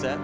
set?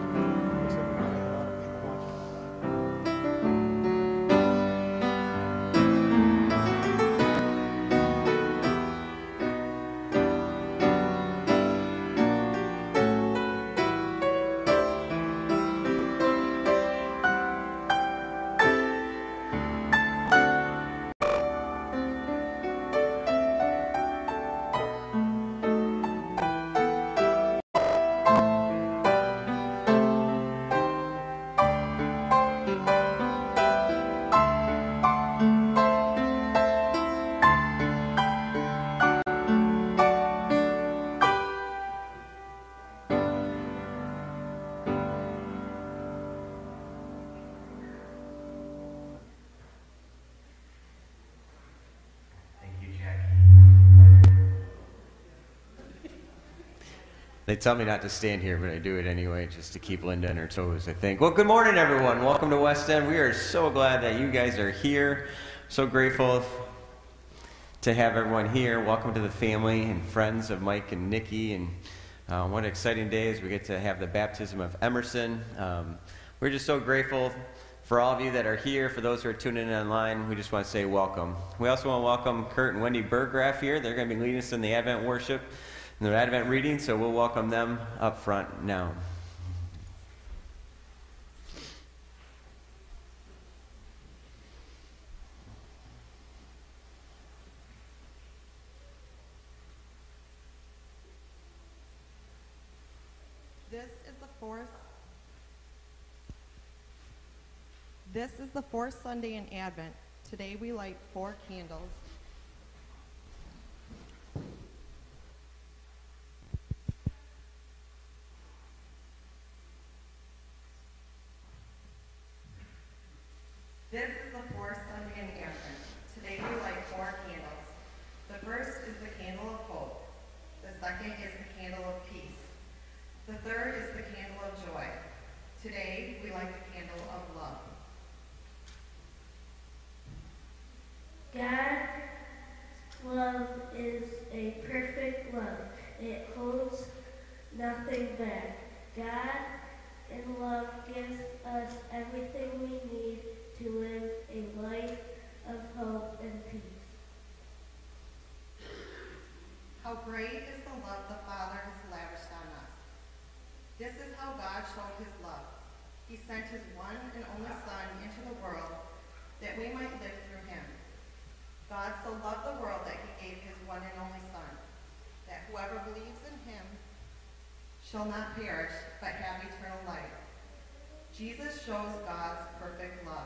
They tell me not to stand here, but I do it anyway, just to keep Linda on her toes, I think. Well, good morning, everyone. Welcome to West End. We are so glad that you guys are here. So grateful to have everyone here. Welcome to the family and friends of Mike and Nikki. And what an exciting day as we get to have the baptism of Emerson. We're just so grateful for all of you that are here. For those who are tuning in online, we just want to say welcome. We also want to welcome Kurt and Wendy Burgraff here. They're going to be leading us in the Advent worship and the Advent reading, so we'll welcome them up front now. This is the fourth Sunday in Advent. Today we light 4 candles. This is the fourth Sunday in Advent. Today we light 4 candles. The first is the candle of hope. The second is the candle of peace. The third is the candle of joy. Today we light the candle of love. God's love is a perfect love. It holds nothing back. God in love gives us everything we need to live a life of hope and peace. How great is the love the Father has lavished on us. This is how God showed his love. He sent his one and only Son into the world that we might live through him. God so loved the world that he gave his one and only Son, that whoever believes in him shall not perish, but have eternal life. Jesus shows God's perfect love.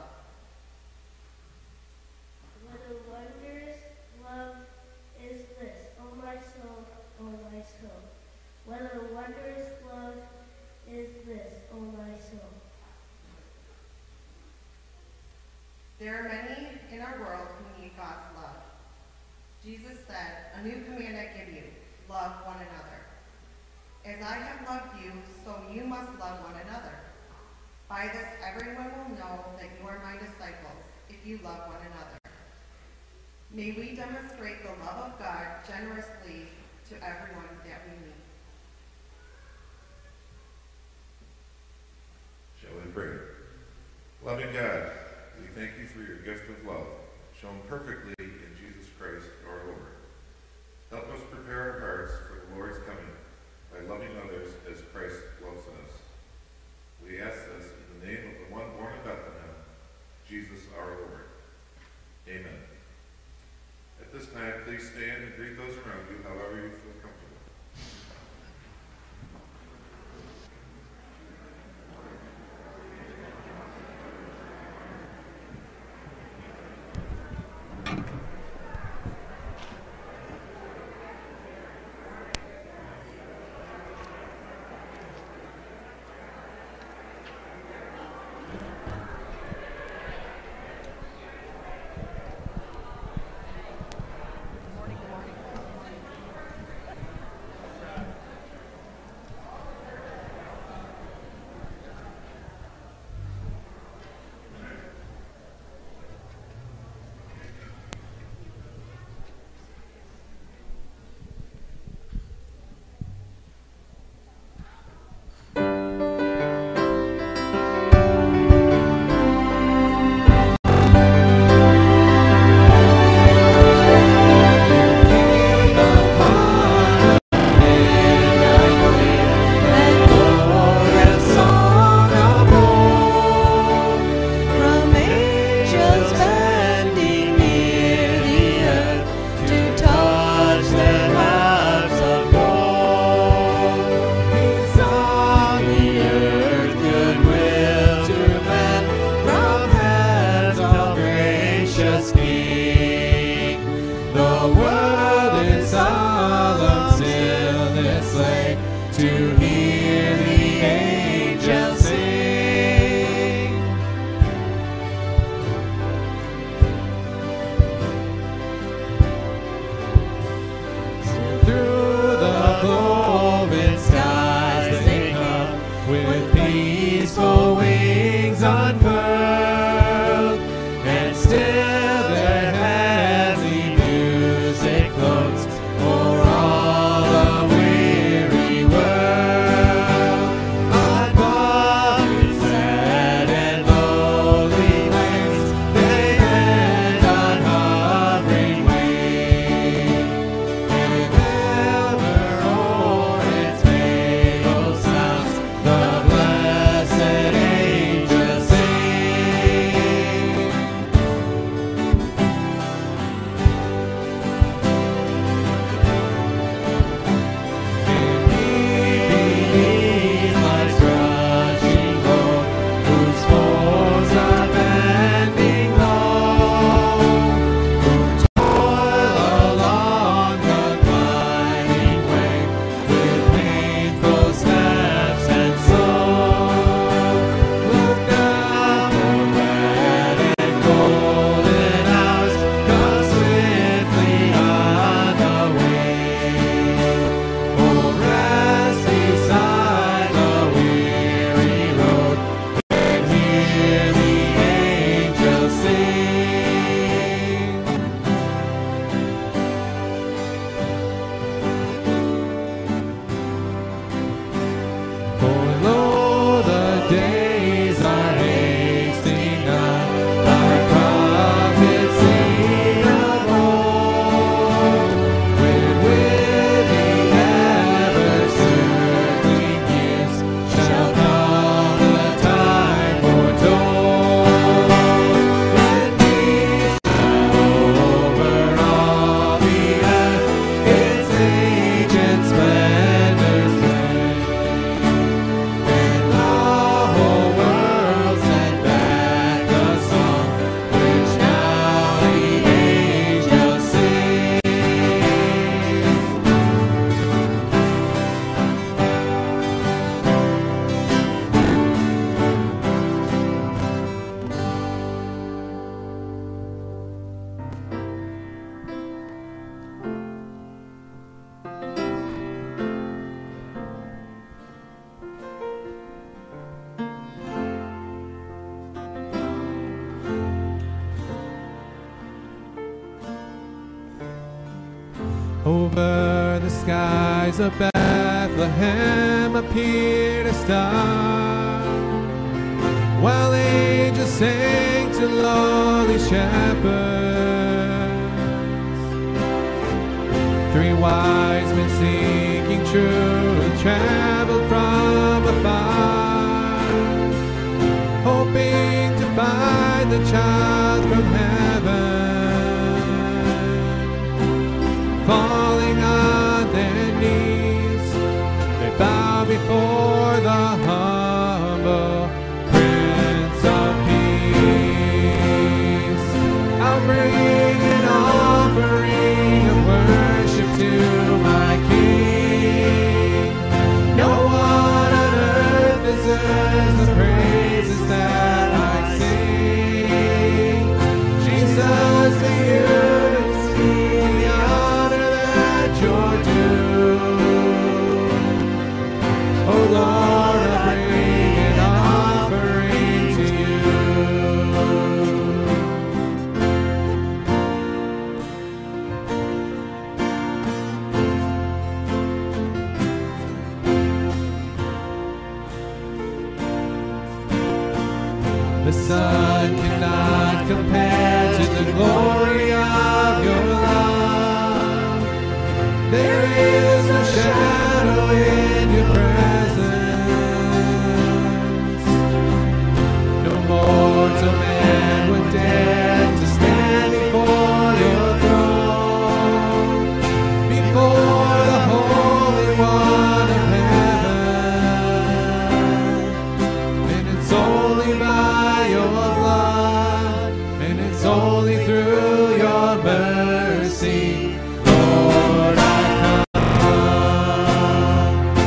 What a wondrous love is this, O my soul, O my soul. What a wondrous love is this, O my soul. There are many in our world who need God's love. Jesus said, "A new command I give you, love one another. As I have loved you, so you must love one another. By this everyone will know that you are my disciples, if you love one another." May we demonstrate the love of God generously to everyone that we meet. Shall we pray? Loving God, we thank you for your gift of love, shown perfectly in Jesus Christ our Lord. Help us prepare our hearts for the Lord's coming by loving others as Christ loves us. We ask this in the name of the one born in Bethlehem, Jesus our Lord. Amen. At this time, please stand and greet those around you however you feel comfortable. to hear the angels sing. Through the cloven skies they come with peaceful wings unfurled, and still their heavenly music floats o'er all the weary world. Above its sad and lonely waves, they bend on hovering wings, and ever o'er its fatal sounds the blessed angels sing. And he believes life's rushing road, whose foes are bending low, who toil along the climbing way with painful steps and slow. Look now, for red and golden hours come swiftly on the wing. Oh, rest beside the weary road and hear the angels sing. For lo, the days are hasting on, like prophets sing of old, when with the ever-circling years shall come the time foretold, when peace shall over all the earth its ancient splendors reign, and the whole world send back the song which now the angels sing. Over the skies of Bethlehem appeared a star, while angels sang to lowly shepherds. 3 wise men seeking truth traveled from afar, hoping to find the child from heaven. Falling on their knees, they bow before the humble Prince of Peace. I'll bring an offering of worship to my King. No one on earth deserves the praises that I sing. Jesus, the unity, the honor that you're due. Oh Lord, I bring an offering to you. The sun cannot compare to the glory of your love. There is no shadow in your presence. No mortal man would dare to stand before your throne, before the Holy One of heaven. And it's only by your blood, and it's only through your mercy, Lord, I come.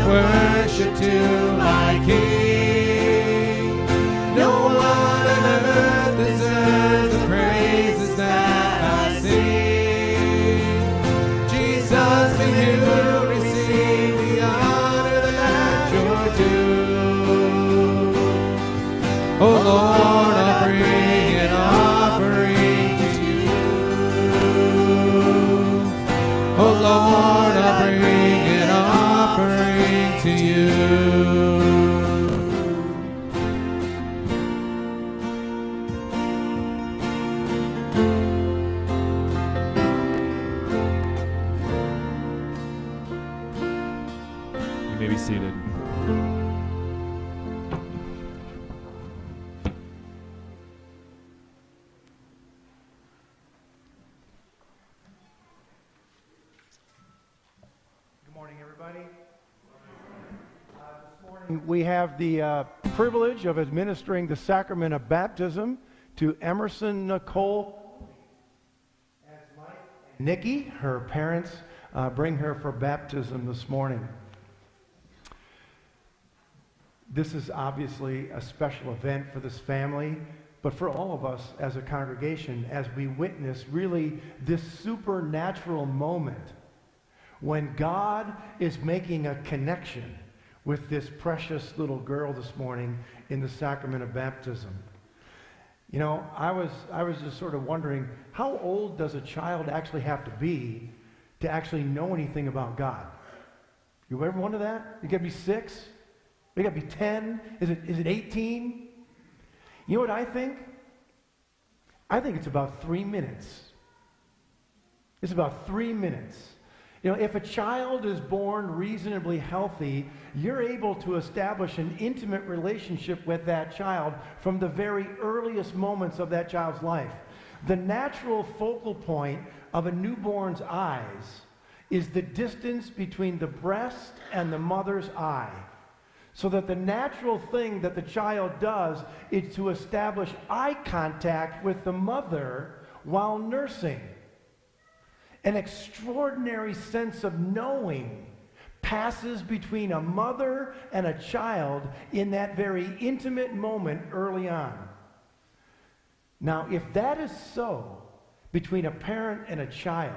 worship to my King. No one on earth deserves the praises that I sing. Jesus, to you receive the honor that you're due. Oh Lord, I'll bring an offering to you. Oh Lord, I'll bring an offering to you. You may be seated. Good morning, everybody. This morning we have the privilege of administering the sacrament of baptism to Emerson Nicole. As Mike and Nikki, her parents, bring her for baptism this morning. This is obviously a special event for this family, but for all of us as a congregation, as we witness really this supernatural moment when God is making a connection with this precious little girl this morning in the sacrament of baptism. You know, I was just sort of wondering, how old does a child actually have to be to actually know anything about God? You ever wonder that? You gotta be 6? You gotta be 10? Is it 18? You know what I think? I think it's about 3 minutes. It's about 3 minutes. You know, if a child is born reasonably healthy, you're able to establish an intimate relationship with that child from the very earliest moments of that child's life. The natural focal point of a newborn's eyes is the distance between the breast and the mother's eye. So that the natural thing that the child does is to establish eye contact with the mother while nursing. An extraordinary sense of knowing passes between a mother and a child in that very intimate moment early on. Now, if that is so between a parent and a child,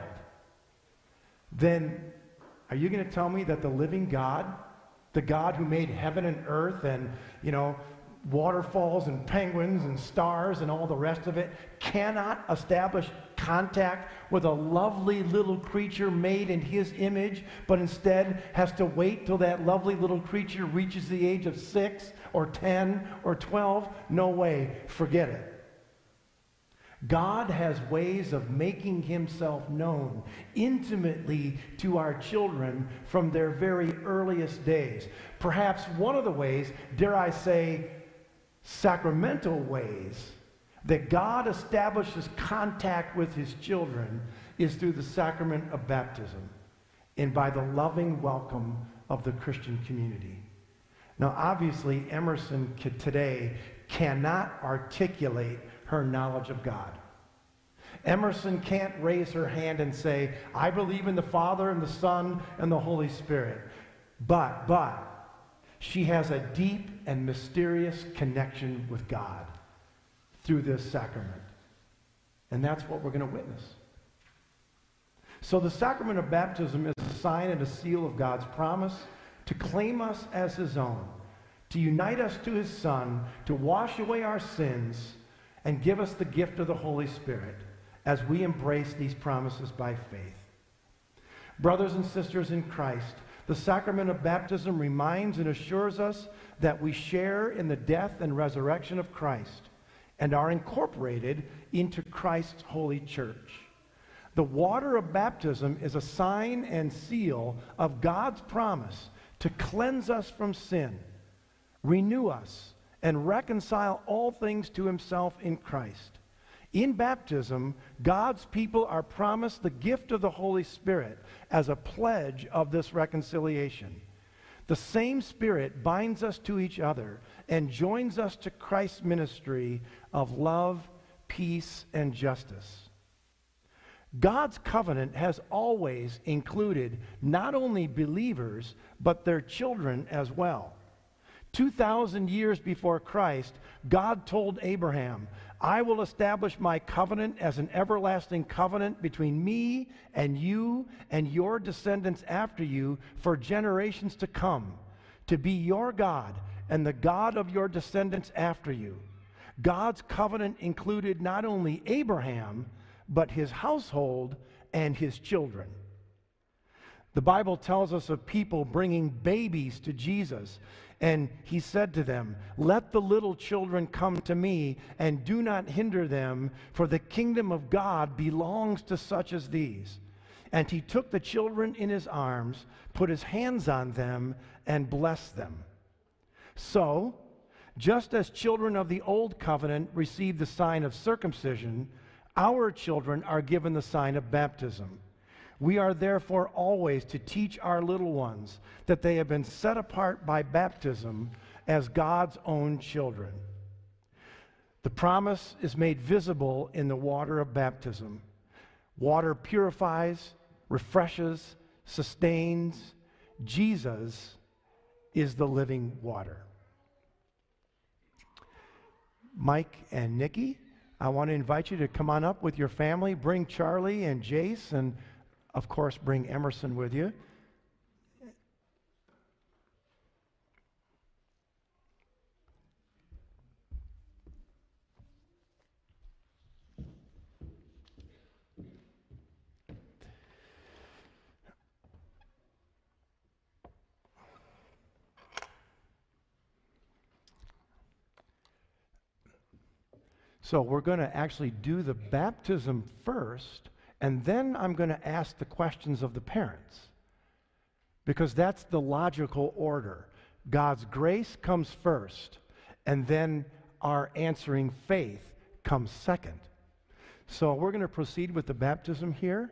then are you going to tell me that the living God, the God who made heaven and earth and, you know, waterfalls and penguins and stars and all the rest of it, cannot establish contact with a lovely little creature made in his image, but instead has to wait till that lovely little creature reaches the age of 6 or 10 or 12? No way. Forget it. God has ways of making himself known intimately to our children from their very earliest days. Perhaps one of the ways, dare I say, sacramental ways that God establishes contact with his children is through the sacrament of baptism and by the loving welcome of the Christian community. Now, obviously, Emerson today cannot articulate her knowledge of God. Emerson can't raise her hand and say, I believe in the Father and the Son and the Holy Spirit. But she has a deep and mysterious connection with God through this sacrament. And that's what we're going to witness. So the sacrament of baptism is a sign and a seal of God's promise to claim us as his own, to unite us to his Son, to wash away our sins, and give us the gift of the Holy Spirit as we embrace these promises by faith. Brothers and sisters in Christ, the sacrament of baptism reminds and assures us that we share in the death and resurrection of Christ and are incorporated into Christ's holy church. The water of baptism is a sign and seal of God's promise to cleanse us from sin, renew us, and reconcile all things to himself in Christ. In baptism, God's people are promised the gift of the Holy Spirit as a pledge of this reconciliation. The same Spirit binds us to each other and joins us to Christ's ministry of love, peace, and justice. God's covenant has always included not only believers, but their children as well. 2,000 years before Christ, God told Abraham, I will establish my covenant as an everlasting covenant between me and you and your descendants after you for generations to come, to be your God and the God of your descendants after you. God's covenant included not only Abraham, but his household and his children. The Bible tells us of people bringing babies to Jesus, and he said to them, let the little children come to me, and do not hinder them, for the kingdom of God belongs to such as these. And he took the children in his arms, put his hands on them, and blessed them. So, just as children of the old covenant received the sign of circumcision, our children are given the sign of baptism. We are therefore always to teach our little ones that they have been set apart by baptism as God's own children. The promise is made visible in the water of baptism. Water purifies, refreshes, sustains. Jesus is the living water. Mike and Nikki, I want to invite you to come on up with your family. Bring Charlie and Jace, and of course, bring Emerson with you. So we're going to actually do the baptism first, and then I'm going to ask the questions of the parents, because that's the logical order. God's grace comes first, and then our answering faith comes second. So we're going to proceed with the baptism here.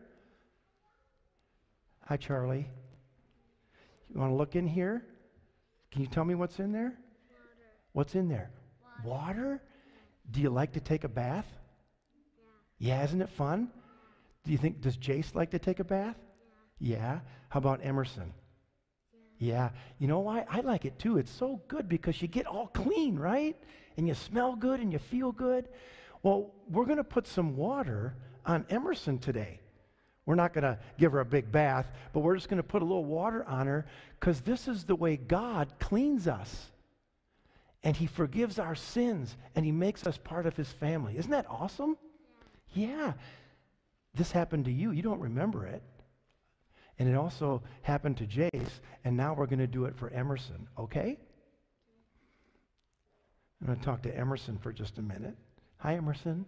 Hi, Charlie. You want to look in here? Can you tell me what's in there? Water. What's in there? Water? Do you like to take a bath? Yeah, isn't it fun? Does Jace like to take a bath? Yeah. How about Emerson? Yeah. You know why? I like it too. It's so good because you get all clean, right? And you smell good and you feel good. Well, we're going to put some water on Emerson today. We're not going to give her a big bath, but we're just going to put a little water on her, because this is the way God cleans us. And he forgives our sins, and he makes us part of his family. Isn't that awesome? Yeah. This happened to you. You don't remember it. And it also happened to Jace, and now we're going to do it for Emerson, okay? I'm going to talk to Emerson for just a minute. Hi, Emerson.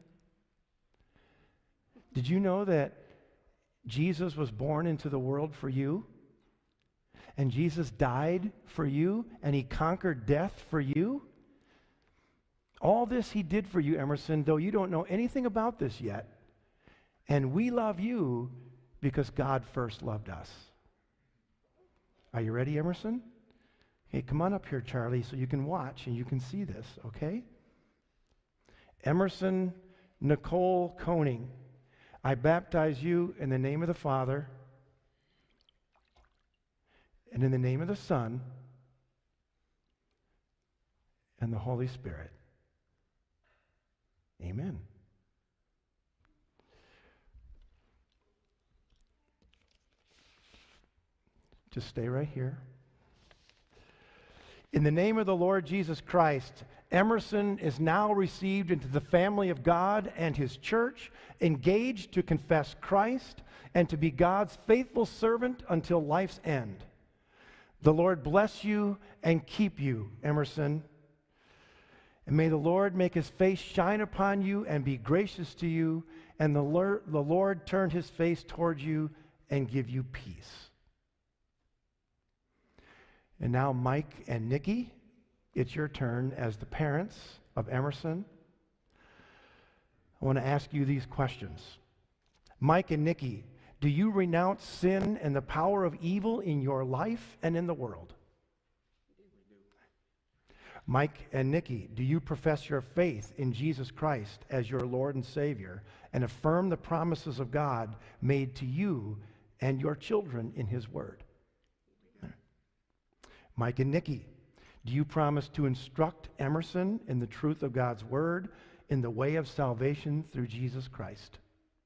Did you know that Jesus was born into the world for you? And Jesus died for you, and he conquered death for you? All this he did for you, Emerson, though you don't know anything about this yet. And we love you because God first loved us. Are you ready, Emerson? Okay, come on up here, Charlie, so you can watch and you can see this, okay? Emerson Nicole Koning, I baptize you in the name of the Father, and in the name of the Son, and the Holy Spirit. Amen. Just stay right here. In the name of the Lord Jesus Christ, Emerson is now received into the family of God and his church, engaged to confess Christ and to be God's faithful servant until life's end. The Lord bless you and keep you, Emerson. And may the Lord make his face shine upon you and be gracious to you, and the Lord turn his face towards you and give you peace. And now, Mike and Nikki, it's your turn as the parents of Emerson. I want to ask you these questions. Mike and Nikki, do you renounce sin and the power of evil in your life and in the world? Mike and Nikki, do you profess your faith in Jesus Christ as your Lord and Savior and affirm the promises of God made to you and your children in His Word? Mike and Nikki, do you promise to instruct Emerson in the truth of God's Word in the way of salvation through Jesus Christ?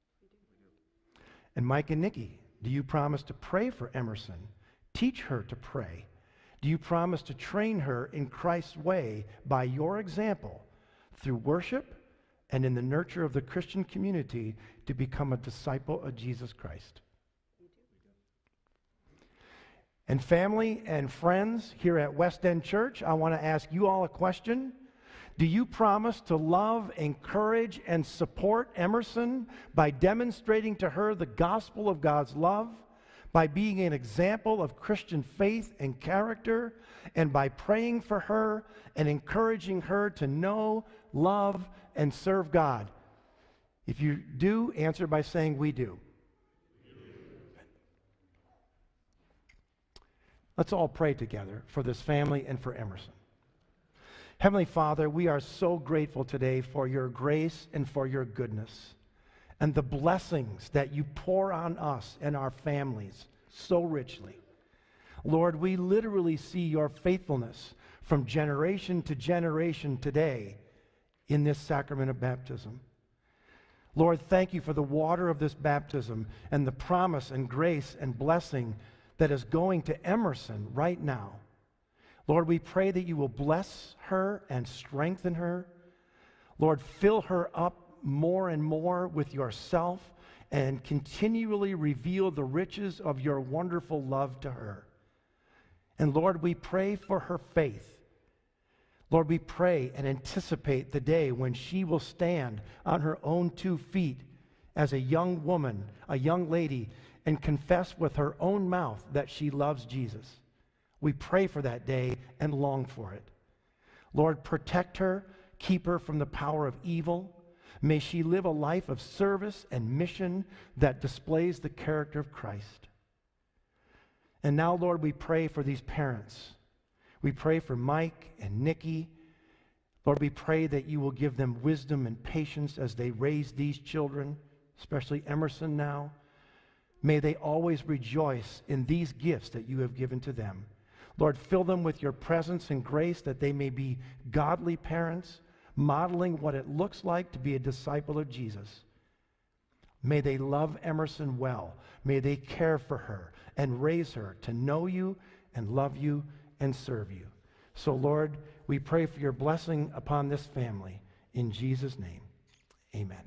And Mike and Nikki, do you promise to pray for Emerson, teach her to pray? Do you promise to train her in Christ's way by your example through worship and in the nurture of the Christian community to become a disciple of Jesus Christ? And family and friends here at West End Church, I want to ask you all a question. Do you promise to love, encourage, and support Emerson by demonstrating to her the gospel of God's love, by being an example of Christian faith and character, and by praying for her and encouraging her to know, love, and serve God? If you do, answer by saying, we do. Let's all pray together for this family and for Emerson. Heavenly Father, we are so grateful today for your grace and for your goodness and the blessings that you pour on us and our families so richly. Lord, we literally see your faithfulness from generation to generation today in this sacrament of baptism. Lord, thank you for the water of this baptism and the promise and grace and blessing that is going to Emerson right now. Lord, we pray that you will bless her and strengthen her. Lord, fill her up more and more with yourself and continually reveal the riches of your wonderful love to her. And Lord, we pray for her faith. Lord, we pray and anticipate the day when she will stand on her own 2 feet as a young woman, a young lady, and confess with her own mouth that she loves Jesus. We pray for that day and long for it. Lord, protect her, keep her from the power of evil. May she live a life of service and mission that displays the character of Christ. And now, Lord, we pray for these parents. We pray for Mike and Nikki. Lord, we pray that you will give them wisdom and patience as they raise these children, especially Emerson now. May they always rejoice in these gifts that you have given to them. Lord, fill them with your presence and grace that they may be godly parents, modeling what it looks like to be a disciple of Jesus. May they love Emerson well. May they care for her and raise her to know you and love you and serve you. So, Lord, we pray for your blessing upon this family. In Jesus' name, amen.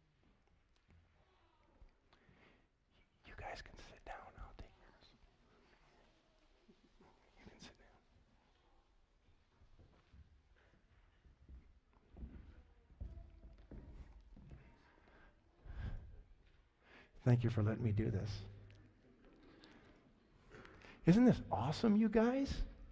You guys can sit down. I'll take yours. You can sit down. Thank you for letting me do this. Isn't this awesome, you guys?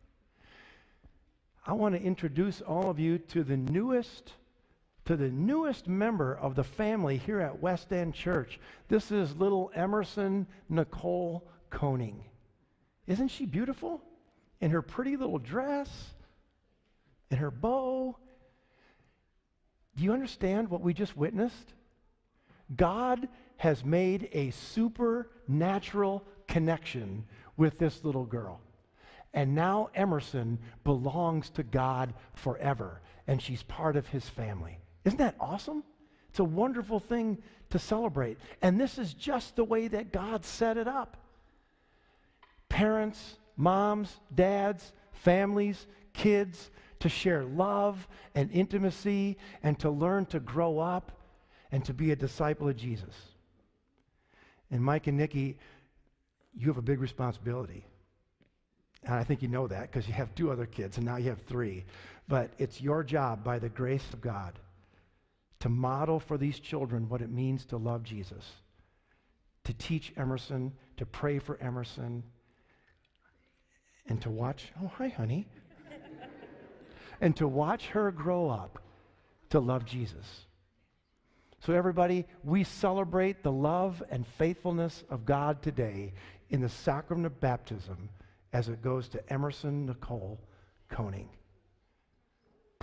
I want to introduce all of you to the newest member of the family here at West End Church. This is little Emerson Nicole Koning. Isn't she beautiful? In her pretty little dress, in her bow. Do you understand what we just witnessed? God has made a supernatural connection with this little girl. And now Emerson belongs to God forever, and she's part of his family. Isn't that awesome? It's a wonderful thing to celebrate. And this is just the way that God set it up. Parents, moms, dads, families, kids, to share love and intimacy and to learn to grow up and to be a disciple of Jesus. And Mike and Nikki, you have a big responsibility. And I think you know that because you have 2 other kids and now you have 3. But it's your job by the grace of God to model for these children what it means to love Jesus, to teach Emerson, to pray for Emerson, and to watch, oh, hi, honey, and to watch her grow up to love Jesus. So everybody, we celebrate the love and faithfulness of God today in the sacrament of baptism as it goes to Emerson Nicole Koning.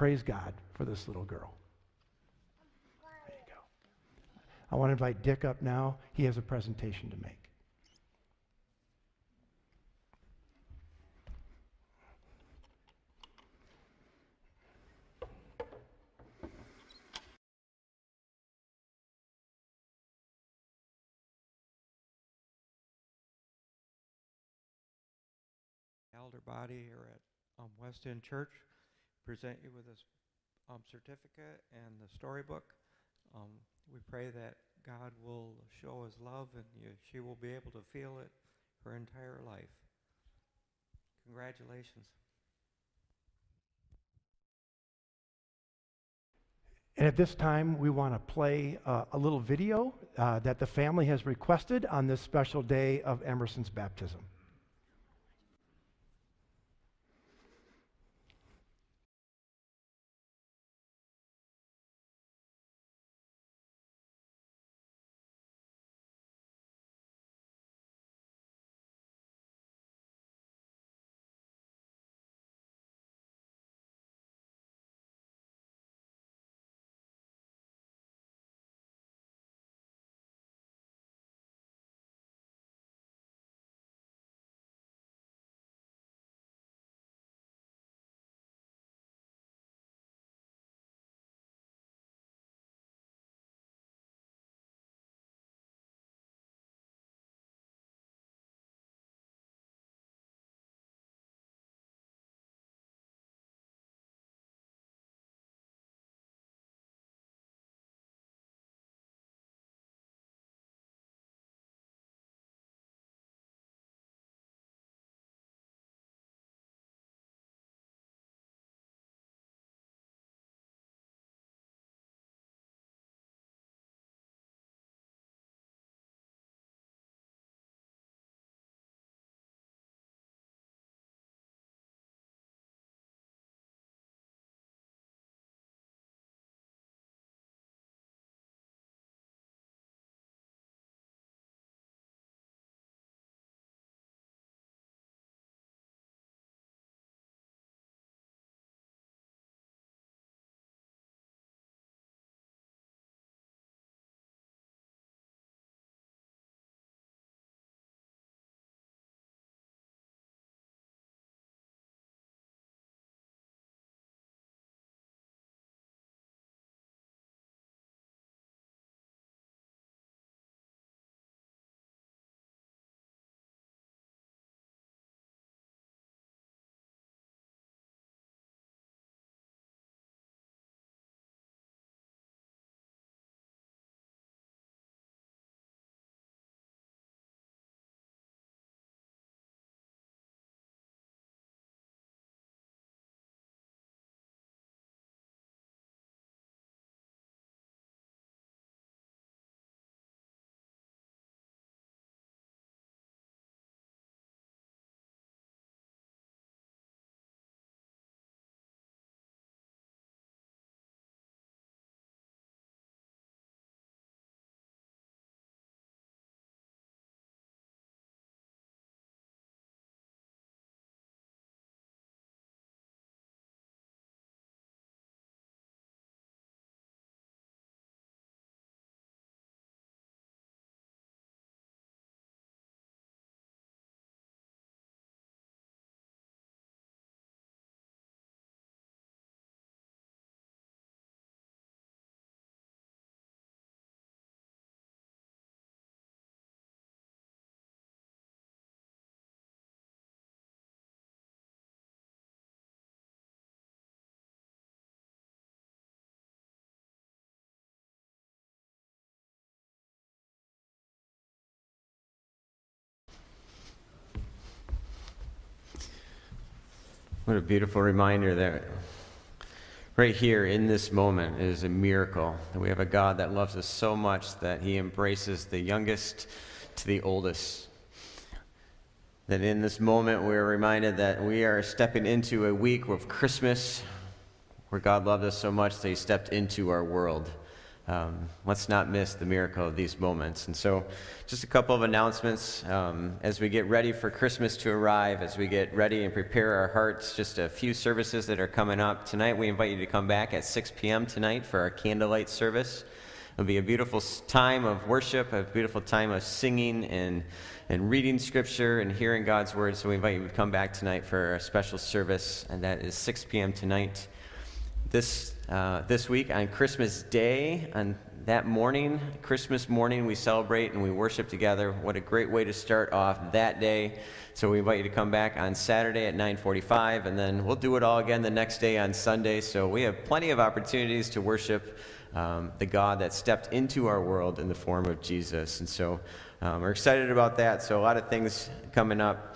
praise God for this little girl. There you go. I want to invite Dick up now. He has a presentation to make. Elder body here at West End Church, present you with this certificate and the storybook. We pray that God will show his love and she will be able to feel it her entire life. Congratulations. And at this time, we want to play a little video that the family has requested on this special day of Emerson's baptism. What a beautiful reminder that right here in this moment is a miracle. That we have a God that loves us so much that he embraces the youngest to the oldest. That in this moment we're reminded that we are stepping into a week of Christmas where God loved us so much that he stepped into our world let's not miss the miracle of these moments. And so just a couple of announcements as we get ready for Christmas to arrive, as we get ready and prepare our hearts, just a few services that are coming up. Tonight we invite you to come back at 6 p.m. tonight for our candlelight service. It'll be a beautiful time of worship, a beautiful time of singing and reading Scripture and hearing God's Word. So we invite you to come back tonight for a special service, and that is 6 p.m. tonight. This week on Christmas Day, on that morning, Christmas morning, we celebrate and we worship together. What a great way to start off that day. So we invite you to come back on Saturday at 9:45, and then we'll do it all again the next day on Sunday. So we have plenty of opportunities to worship the God that stepped into our world in the form of Jesus. And so we're excited about that. So a lot of things coming up.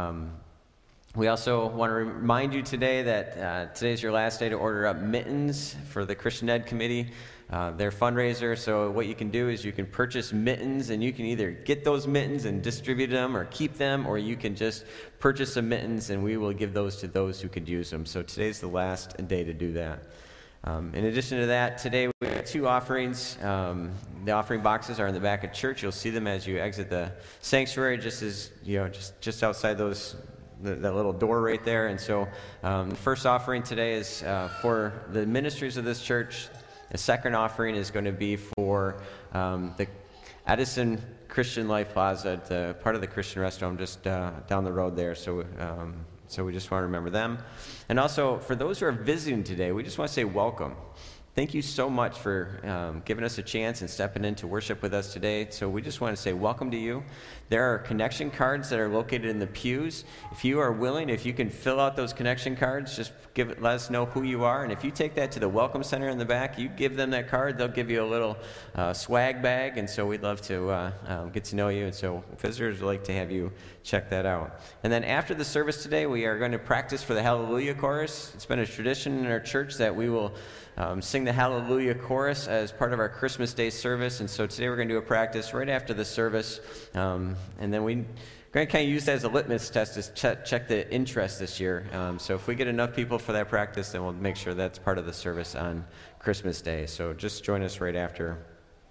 We also want to remind you today that today's your last day to order up mittens for the Christian Ed Committee, their fundraiser. So what you can do is you can purchase mittens, and you can either get those mittens and distribute them or keep them, or you can just purchase some mittens and we will give those to those who could use them. So today's the last day to do that. In addition to that, today we have two offerings. The offering boxes are in the back of church. You'll see them as you exit the sanctuary, just as just outside that little door right there. And so the first offering today is for the ministries of this church. The second offering is going to be for the Edison Christian Life Plaza, the part of the Christian restaurant just down the road there. So we just want to remember them. And also, for those who are visiting today, we just want to say welcome. Thank you so much for giving us a chance and stepping in to worship with us today. So we just want to say welcome to you. There are connection cards that are located in the pews. If you are willing, if you can fill out those connection cards, just let us know who you are. And if you take that to the Welcome Center in the back, you give them that card, they'll give you a little swag bag. And so we'd love to get to know you. And so visitors would like to have you check that out. And then after the service today, we are going to practice for the Hallelujah Chorus. It's been a tradition in our church that we will sing the Hallelujah Chorus as part of our Christmas Day service. And so today we're going to do a practice right after the service. And then we're going to kind of use that as a litmus test to check the interest this year. So if we get enough people for that practice, then we'll make sure that's part of the service on Christmas Day. So just join us right after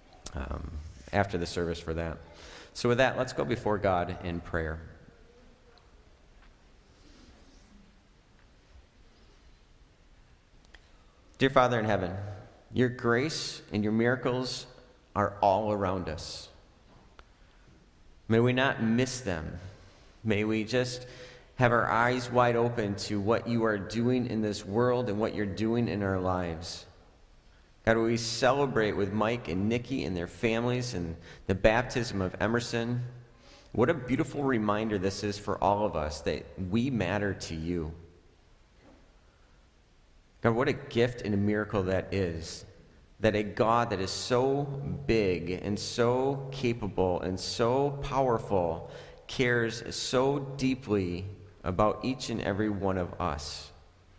the service for that. So with that, let's go before God in prayer. Dear Father in heaven, your grace and your miracles are all around us. May we not miss them. May we just have our eyes wide open to what you are doing in this world and what you're doing in our lives. God, we celebrate with Mike and Nikki and their families and the baptism of Emerson. What a beautiful reminder this is for all of us that we matter to you. God, what a gift and a miracle that is, that a God that is so big and so capable and so powerful cares so deeply about each and every one of us.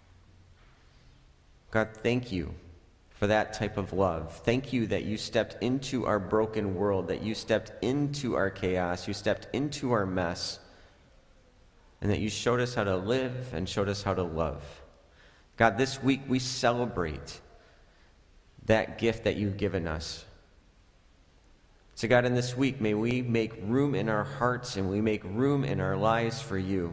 God, thank you for that type of love. Thank you that you stepped into our broken world, that you stepped into our chaos, you stepped into our mess, and that you showed us how to live and showed us how to love. God, this week we celebrate that gift that you've given us. So God, in this week, may we make room in our hearts and we make room in our lives for you.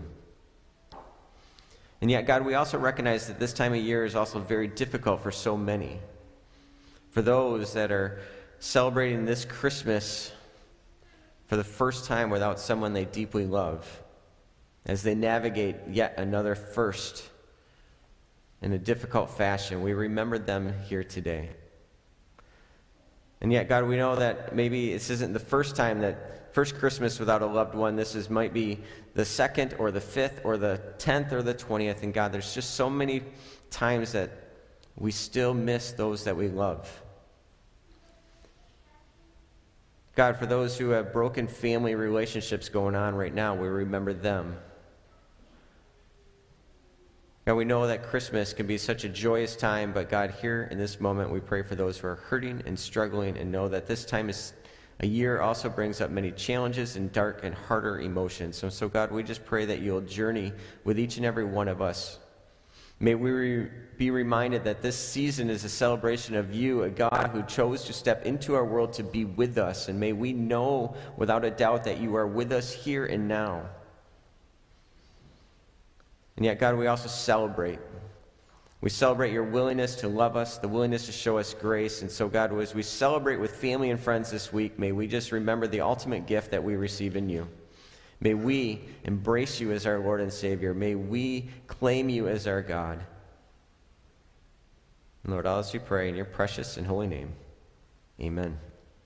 And yet, God, we also recognize that this time of year is also very difficult for so many. For those that are celebrating this Christmas for the first time without someone they deeply love, as they navigate yet another first in a difficult fashion, we remember them here today. And yet, God, we know that maybe this isn't the first Christmas without a loved one. This might be the second or the fifth or the 10th or the 20th. And God, there's just so many times that we still miss those that we love. God, for those who have broken family relationships going on right now, we remember them. God, we know that Christmas can be such a joyous time, but God, here in this moment, we pray for those who are hurting and struggling and know that this time is a year also brings up many challenges and dark and harder emotions. So God, we just pray that you'll journey with each and every one of us May we be reminded that this season is a celebration of you, a God who chose to step into our world to be with us. And may we know without a doubt that you are with us here and now. And yet, God, we also celebrate. We celebrate your willingness to love us, the willingness to show us grace. And so, God, as we celebrate with family and friends this week, may we just remember the ultimate gift that we receive in you. May we embrace you as our Lord and Savior. May we claim you as our God. And Lord, all this we pray in your precious and holy name. Amen.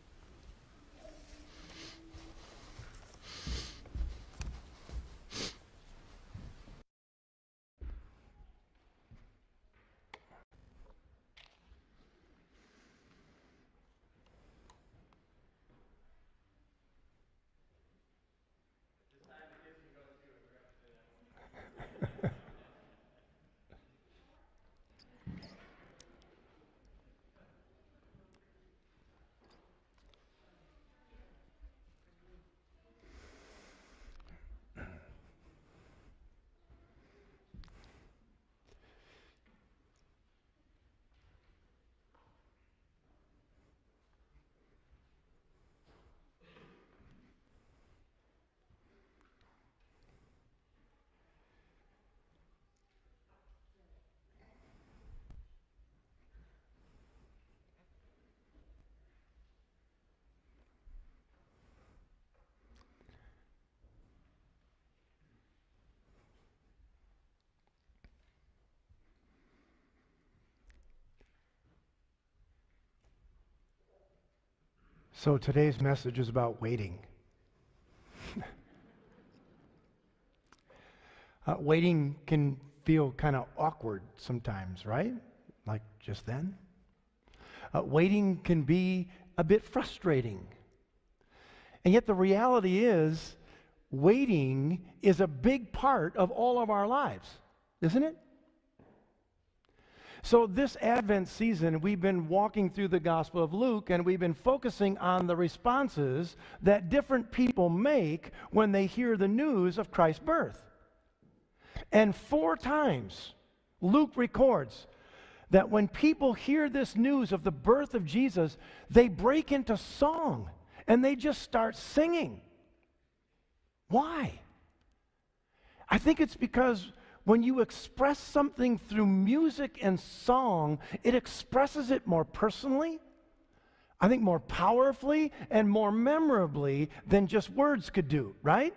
So today's message is about waiting. Waiting can feel kind of awkward sometimes, right? Like just then. Waiting can be a bit frustrating. And yet the reality is, waiting is a big part of all of our lives, isn't it? So this Advent season, we've been walking through the Gospel of Luke, and we've been focusing on the responses that different people make when they hear the news of Christ's birth. And 4 times, Luke records that when people hear this news of the birth of Jesus, they break into song, and they just start singing. Why? I think it's because when you express something through music and song, it expresses it more personally, I think more powerfully, and more memorably than just words could do, right?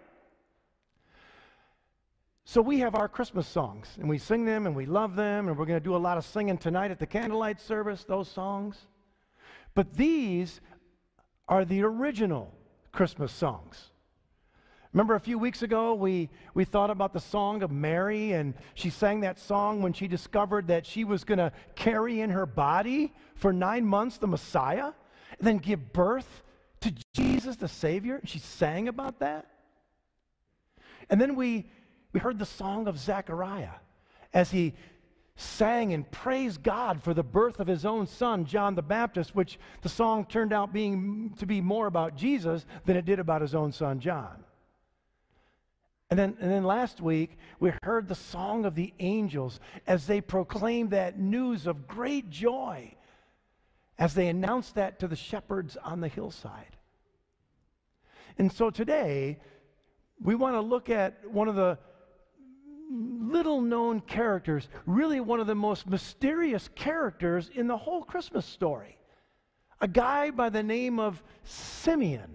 So we have our Christmas songs, and we sing them, and we love them, and we're going to do a lot of singing tonight at the candlelight service, those songs. But these are the original Christmas songs. Remember a few weeks ago, we thought about the song of Mary, and she sang that song when she discovered that she was going to carry in her body for 9 months the Messiah, and then give birth to Jesus the Savior. She sang about that. And then we heard the song of Zechariah as he sang and praised God for the birth of his own son, John the Baptist, which the song turned out to be more about Jesus than it did about his own son, John. And then last week, we heard the song of the angels as they proclaimed that news of great joy as they announced that to the shepherds on the hillside. And so today, we want to look at one of the little-known characters, really one of the most mysterious characters in the whole Christmas story, a guy by the name of Simeon.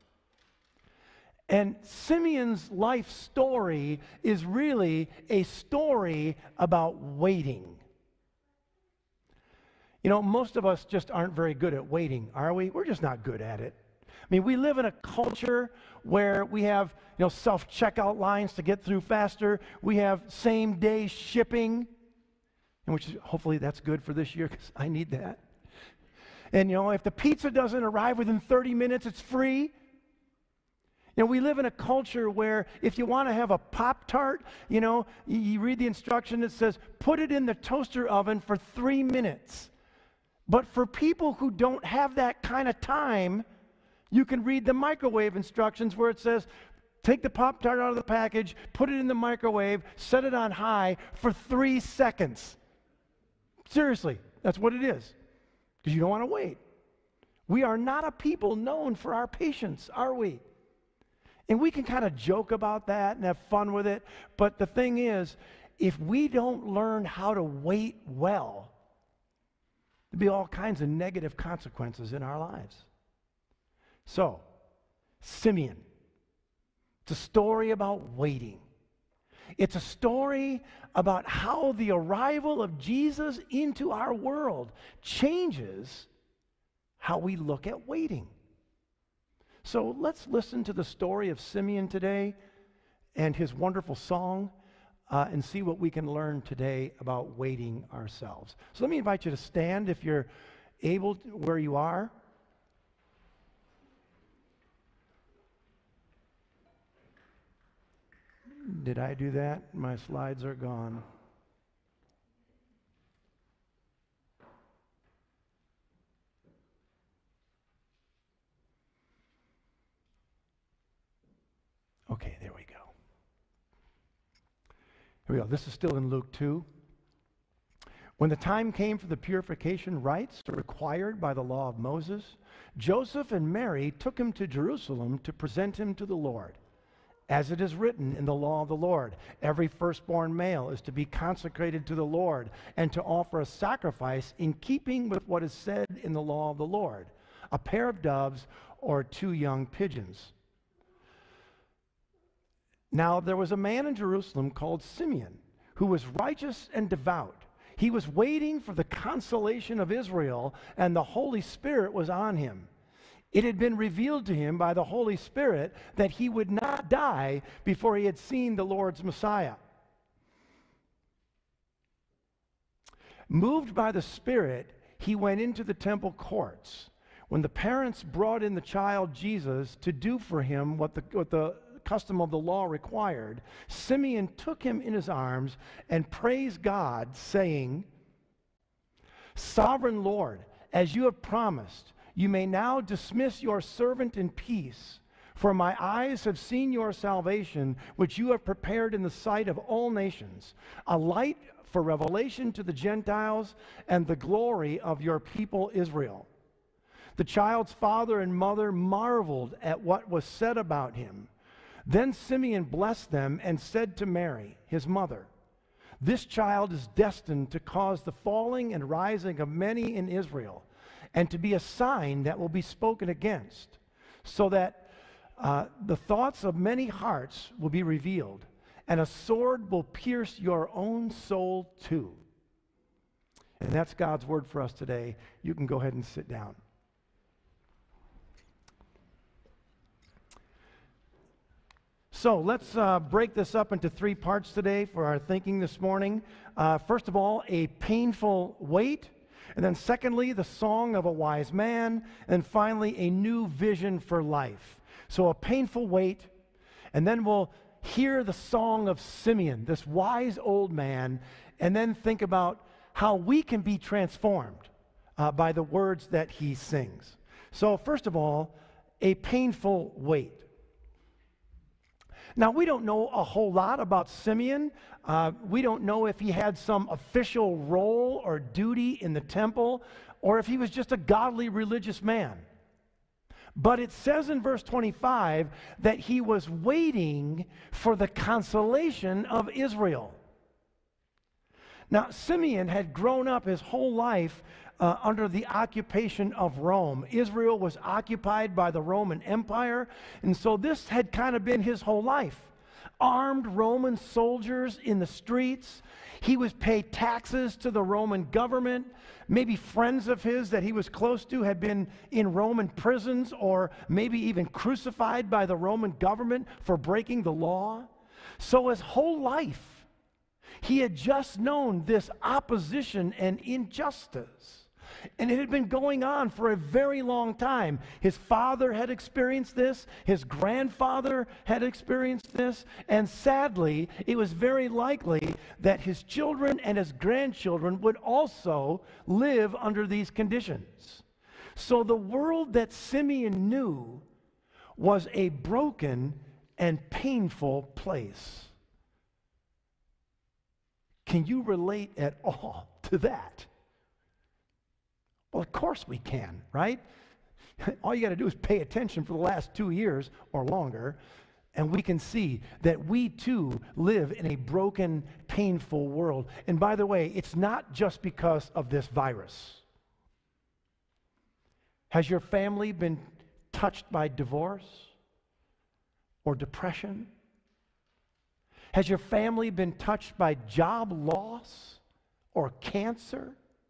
And Simeon's life story is really a story about waiting. You know, most of us just aren't very good at waiting, are we? We're just not good at it. I mean, we live in a culture where we have, self-checkout lines to get through faster. We have same-day shipping, and which hopefully that's good for this year because I need that. And, if the pizza doesn't arrive within 30 minutes, it's free. We live in a culture where if you want to have a Pop-Tart, you read the instruction that says, put it in the toaster oven for 3 minutes. But for people who don't have that kind of time, you can read the microwave instructions where it says, Take the Pop-Tart out of the package, put it in the microwave, set it on high for 3 seconds. Seriously, that's what it is. Because you don't want to wait. We are not a people known for our patience, are we? And we can kind of joke about that and have fun with it. But the thing is, if we don't learn how to wait well, there'll be all kinds of negative consequences in our lives. So, Simeon. It's a story about waiting. It's a story about how the arrival of Jesus into our world changes how we look at waiting. So let's listen to the story of Simeon today and his wonderful song and see what we can learn today about waiting ourselves. So let me invite you to stand if you're able to, where you are. Did I do that? My slides are gone. Okay, there we go. Here we go. This is still in Luke 2. When the time came for the purification rites required by the law of Moses, Joseph and Mary took him to Jerusalem to present him to the Lord. As it is written in the law of the Lord, every firstborn male is to be consecrated to the Lord and to offer a sacrifice in keeping with what is said in the law of the Lord, a pair of doves or 2 young pigeons. Now there was a man in Jerusalem called Simeon, who was righteous and devout. He was waiting for the consolation of Israel, and the Holy Spirit was on him. It had been revealed to him by the Holy Spirit that he would not die before he had seen the Lord's Messiah. Moved by the Spirit, he went into the temple courts. When the parents brought in the child Jesus to do for him what the custom of the law required, Simeon took him in his arms and praised God, saying, "Sovereign Lord, as you have promised, you may now dismiss your servant in peace, for my eyes have seen your salvation, which you have prepared in the sight of all nations, a light for revelation to the Gentiles and the glory of your people Israel." The child's father and mother marveled at what was said about him. Then Simeon blessed them and said to Mary, his mother, "This child is destined to cause the falling and rising of many in Israel, and to be a sign that will be spoken against, so that the thoughts of many hearts will be revealed, and a sword will pierce your own soul too." And that's God's word for us today. You can go ahead and sit down. So let's break this up into 3 parts today for our thinking this morning. First of all, a painful wait. And then secondly, the song of a wise man. And finally, a new vision for life. So a painful wait. And then we'll hear the song of Simeon, this wise old man. And then think about how we can be transformed by the words that he sings. So first of all, a painful wait. Now, we don't know a whole lot about Simeon. We don't know if he had some official role or duty in the temple, or if he was just a godly religious man. But it says in verse 25 that he was waiting for the consolation of Israel. Now, Simeon had grown up his whole life under the occupation of Rome. Israel was occupied by the Roman Empire, and so this had kind of been his whole life. Armed Roman soldiers in the streets. He was paid taxes to the Roman government. Maybe friends of his that he was close to had been in Roman prisons, or maybe even crucified by the Roman government for breaking the law. So his whole life, he had just known this opposition and injustice. And it had been going on for a very long time. His father had experienced this. His grandfather had experienced this. And sadly, it was very likely that his children and his grandchildren would also live under these conditions. So the world that Simeon knew was a broken and painful place. Can you relate at all to that? Well, of course we can, right? All you got to do is pay attention for the last 2 years or longer, and we can see that we too live in a broken, painful world. And by the way, it's not just because of this virus. Has your family been touched by divorce or depression? Has your family been touched by job loss or cancer?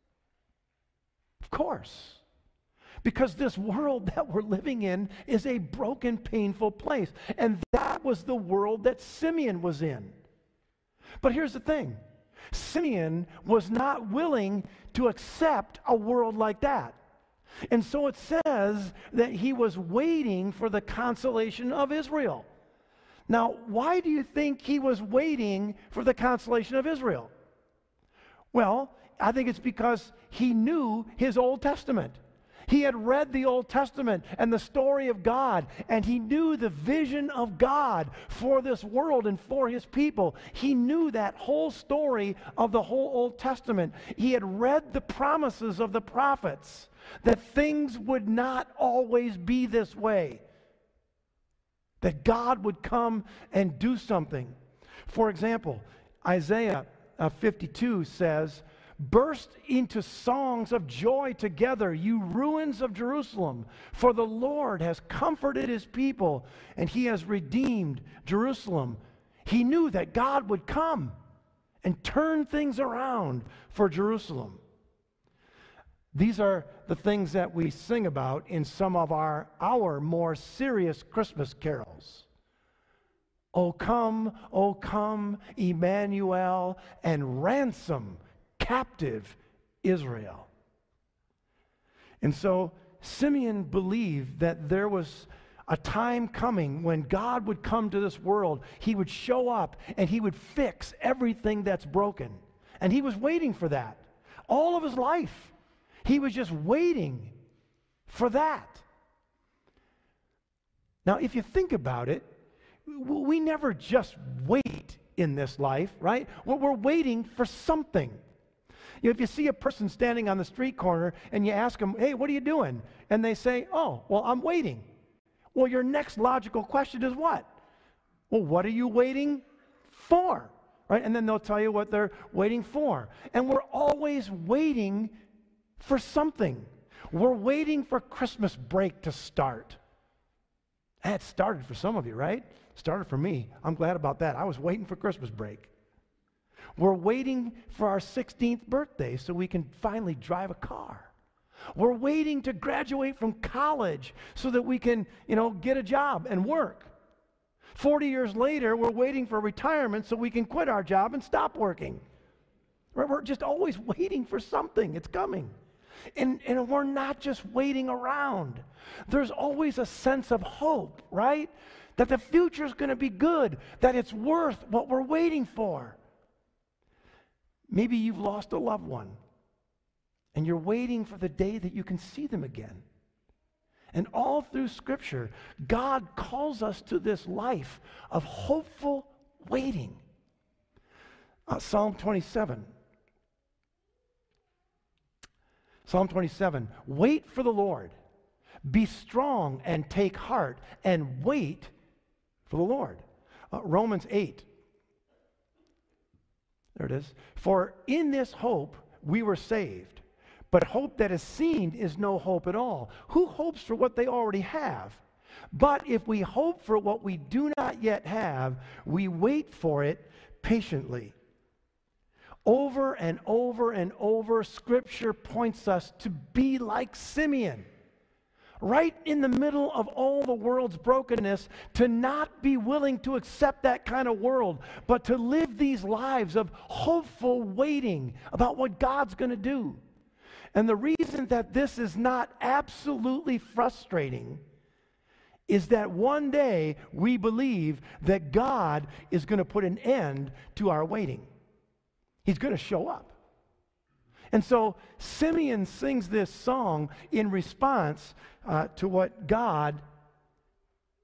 Of course. Because this world that we're living in is a broken, painful place. And that was the world that Simeon was in. But here's the thing. Simeon was not willing to accept a world like that. And so it says that he was waiting for the consolation of Israel. Now, why do you think he was waiting for the consolation of Israel? Well, I think it's because he knew his Old Testament. He had read the Old Testament and the story of God, and he knew the vision of God for this world and for his people. He knew that whole story of the whole Old Testament. He had read the promises of the prophets that things would not always be this way, that God would come and do something. For example, Isaiah 52 says, "Burst into songs of joy together, you ruins of Jerusalem, for the Lord has comforted his people, and he has redeemed Jerusalem." He knew that God would come and turn things around for Jerusalem. These are the things that we sing about in some of our more serious Christmas carols. O come, Emmanuel, and ransom captive Israel. And so Simeon believed that there was a time coming when God would come to this world. He would show up and he would fix everything that's broken. And he was waiting for that. All of his life, he was just waiting for that. Now, if you think about it, we never just wait in this life, right? We're waiting for something. You know, if you see a person standing on the street corner and you ask them, "Hey, what are you doing?" And they say, "Oh, well, I'm waiting." Well, your next logical question is what? Well, what are you waiting for? Right? And then they'll tell you what they're waiting for. And we're always waiting for something. We're waiting for Christmas break to start. That started for some of you, right? Started for me. I'm glad about that. I was waiting for Christmas break. We're waiting for our 16th birthday so we can finally drive a car. We're waiting to graduate from college so that we can, get a job and work. 40 years later, we're waiting for retirement so we can quit our job and stop working. We're just always waiting for something. It's coming. And we're not just waiting around. There's always a sense of hope, right? That the future's going to be good, that it's worth what we're waiting for. Maybe you've lost a loved one, and you're waiting for the day that you can see them again. And all through Scripture, God calls us to this life of hopeful waiting. Psalm 27. Psalm 27, wait for the Lord. Be strong and take heart and wait for the Lord. Romans 8. There it is. For in this hope we were saved. But hope that is seen is no hope at all. Who hopes for what they already have? But if we hope for what we do not yet have, we wait for it patiently. Over and over and over, Scripture points us to be like Simeon. Right in the middle of all the world's brokenness, to not be willing to accept that kind of world, but to live these lives of hopeful waiting about what God's going to do. And the reason that this is not absolutely frustrating is that one day we believe that God is going to put an end to our waiting. He's going to show up. And so Simeon sings this song in response to what God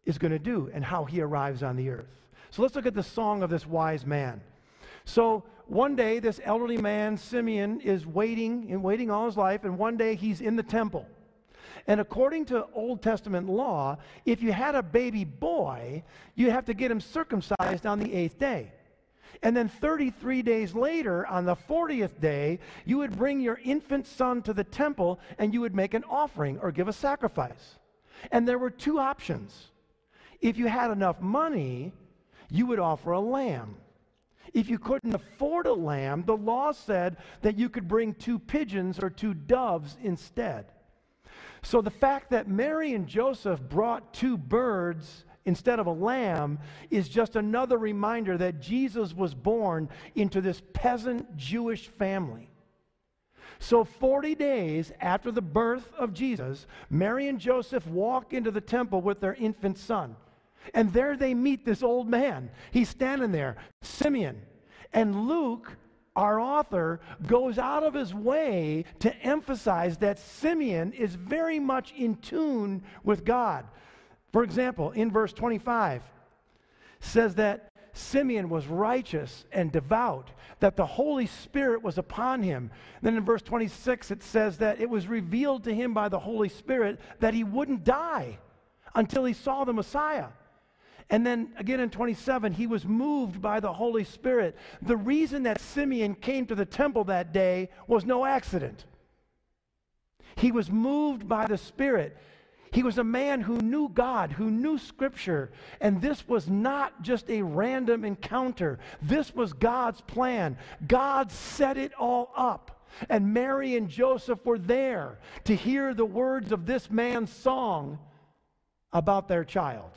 is going to do and how he arrives on the earth. So let's look at the song of this wise man. So one day, this elderly man, Simeon, is waiting all his life, and one day he's in the temple. And according to Old Testament law, if you had a baby boy, you have to get him circumcised on the 8th day. And then 33 days later, on the 40th day, you would bring your infant son to the temple and you would make an offering or give a sacrifice. And there were two options. If you had enough money, you would offer a lamb. If you couldn't afford a lamb, the law said that you could bring 2 pigeons or 2 doves instead. So the fact that Mary and Joseph brought 2 birds instead of a lamb is just another reminder that Jesus was born into this peasant Jewish family. So 40 days after the birth of Jesus, Mary and Joseph walk into the temple with their infant son. And there they meet this old man. He's standing there, Simeon. And Luke, our author, goes out of his way to emphasize that Simeon is very much in tune with God. For example, in verse 25, says that Simeon was righteous and devout, that the Holy Spirit was upon him. Then in verse 26, it says that it was revealed to him by the Holy Spirit that he wouldn't die until he saw the Messiah. And then again in 27, he was moved by the Holy Spirit. The reason that Simeon came to the temple that day was no accident. He was moved by the Spirit. He was a man who knew God, who knew Scripture, and this was not just a random encounter. This was God's plan. God set it all up, and Mary and Joseph were there to hear the words of this man's song about their child.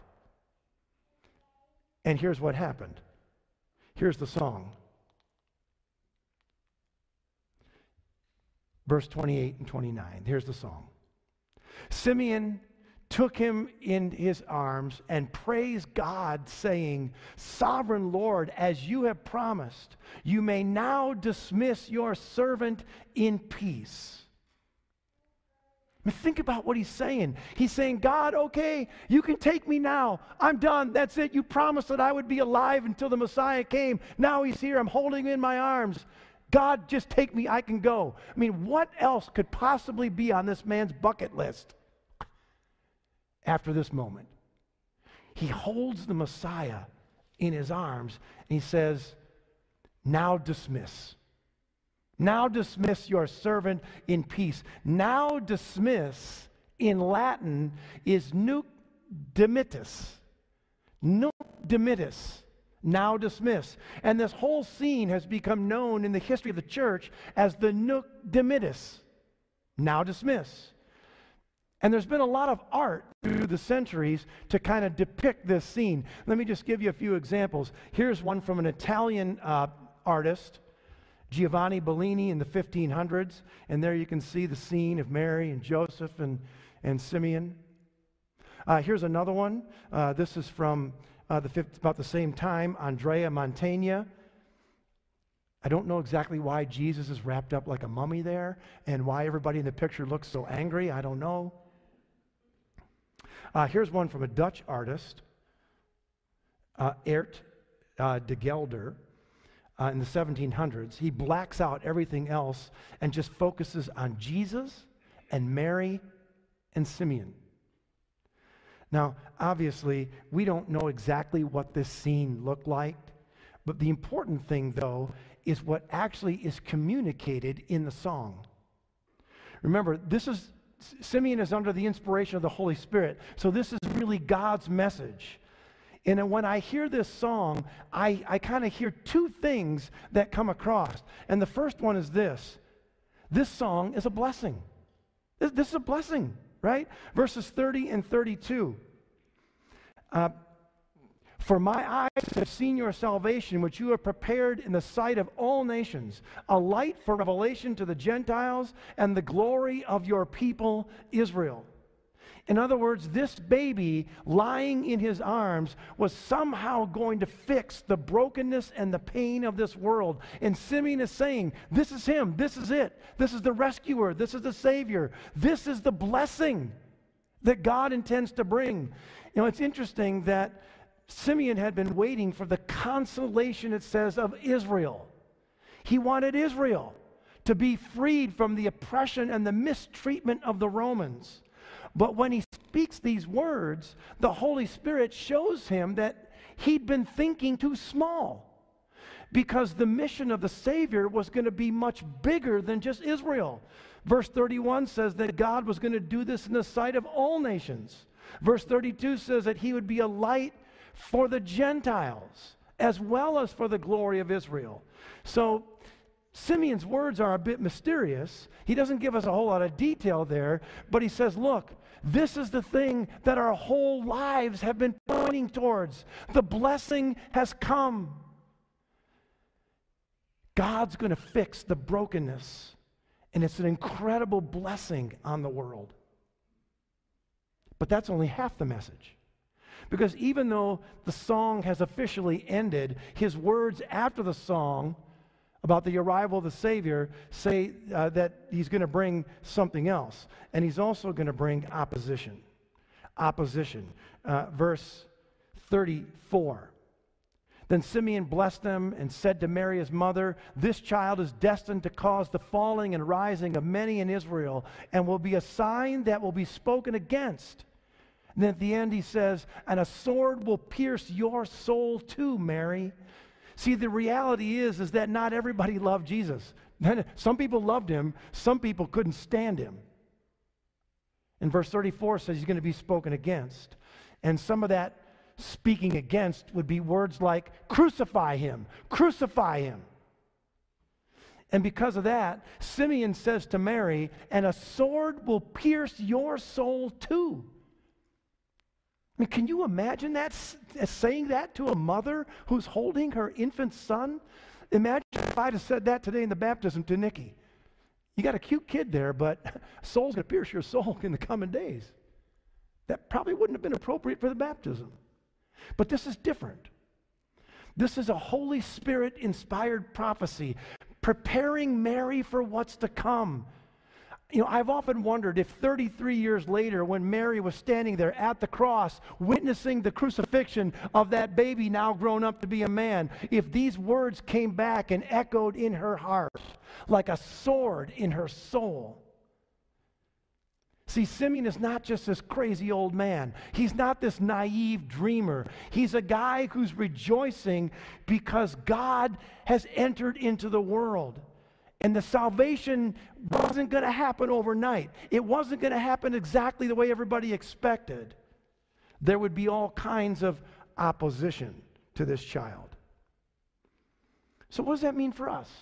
And here's what happened. Here's the song. Verse 28 and 29. Here's the song. Simeon took him in his arms and praised God, saying, Sovereign Lord, as you have promised, you may now dismiss your servant in peace. I mean, think about what he's saying. He's saying, God, okay, you can take me now. I'm done. That's it. You promised that I would be alive until the Messiah came. Now he's here. I'm holding him in my arms. God, just take me. I can go. I mean, what else could possibly be on this man's bucket list after this moment? He holds the Messiah in his arms, and he says, now dismiss. Now dismiss your servant in peace. Now dismiss in Latin is nunc dimittis. Nunc dimittis. Now dismiss. And this whole scene has become known in the history of the church as the nunc dimittis. Now dismiss. And there's been a lot of art through the centuries to kind of depict this scene. Let me just give you a few examples. Here's one from an Italian artist, Giovanni Bellini, in the 1500s, and there you can see the scene of Mary and Joseph and Simeon. Here's another one. This is from about the same time, Andrea Mantegna. I don't know exactly why Jesus is wrapped up like a mummy there and why everybody in the picture looks so angry. I don't know. Here's one from a Dutch artist, Aert de Gelder. In the 1700s, he blacks out everything else and just focuses on Jesus and Mary and Simeon. Now, obviously, we don't know exactly what this scene looked like, but the important thing, though, is what actually is communicated in the song. Remember, Simeon is under the inspiration of the Holy Spirit, so this is really God's message. And when I hear this song, I kind of hear 2 things that come across. And the first one is this. This song is a blessing. This is a blessing, right? Verses 30 and 32. For my eyes have seen your salvation, which you have prepared in the sight of all nations, a light for revelation to the Gentiles and the glory of your people Israel. In other words, this baby lying in his arms was somehow going to fix the brokenness and the pain of this world. And Simeon is saying, this is him, this is it. This is the rescuer, this is the Savior. This is the blessing that God intends to bring. You know, it's interesting that Simeon had been waiting for the consolation, it says, of Israel. He wanted Israel to be freed from the oppression and the mistreatment of the Romans. But when he speaks these words, the Holy Spirit shows him that he'd been thinking too small, because the mission of the Savior was going to be much bigger than just Israel. Verse 31 says that God was going to do this in the sight of all nations. Verse 32 says that he would be a light for the Gentiles as well as for the glory of Israel. So Simeon's words are a bit mysterious. He doesn't give us a whole lot of detail there, but he says, look, this is the thing that our whole lives have been pointing towards. The blessing has come. God's going to fix the brokenness, and it's an incredible blessing on the world. But that's only half the message. Because even though the song has officially ended, his words after the song about the arrival of the Savior say that he's going to bring something else. And he's also going to bring opposition. Opposition. Verse 34. Then Simeon blessed them and said to Mary his mother, "This child is destined to cause the falling and rising of many in Israel, and will be a sign that will be spoken against." And then at the end he says, "And a sword will pierce your soul too, Mary." See, the reality is that not everybody loved Jesus. Some people loved him, some people couldn't stand him. And verse 34 says he's going to be spoken against. And some of that speaking against would be words like, crucify him, crucify him. And because of that, Simeon says to Mary, "And a sword will pierce your soul too." I mean, can you imagine that, saying that to a mother who's holding her infant son? Imagine if I'd have said that today in the baptism to Nikki. You got a cute kid there, but a soul's going to pierce your soul in the coming days. That probably wouldn't have been appropriate for the baptism. But this is different. This is a Holy Spirit-inspired prophecy, preparing Mary for what's to come. You know, I've often wondered if 33 years later, when Mary was standing there at the cross, witnessing the crucifixion of that baby now grown up to be a man, if these words came back and echoed in her heart like a sword in her soul. See, Simeon is not just this crazy old man. He's not this naive dreamer. He's a guy who's rejoicing because God has entered into the world. And the salvation wasn't going to happen overnight. It wasn't going to happen exactly the way everybody expected. There would be all kinds of opposition to this child. So what does that mean for us?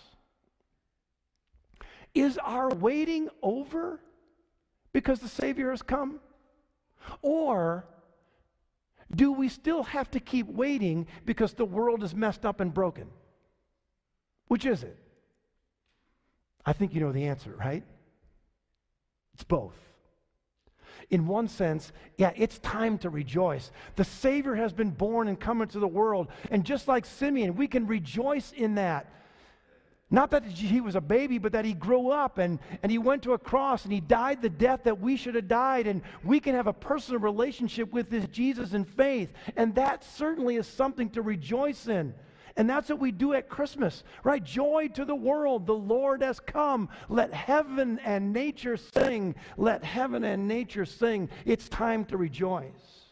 Is our waiting over because the Savior has come? Or do we still have to keep waiting because the world is messed up and broken? Which is it? I think you know the answer, right? It's both. In one sense, yeah, it's time to rejoice. The Savior has been born and come into the world. And just like Simeon, we can rejoice in that. Not that he was a baby, but that he grew up and he went to a cross and he died the death that we should have died. And we can have a personal relationship with this Jesus in faith. And that certainly is something to rejoice in. And that's what we do at Christmas, right? Joy to the world, the Lord has come. Let heaven and nature sing. Let heaven and nature sing. It's time to rejoice.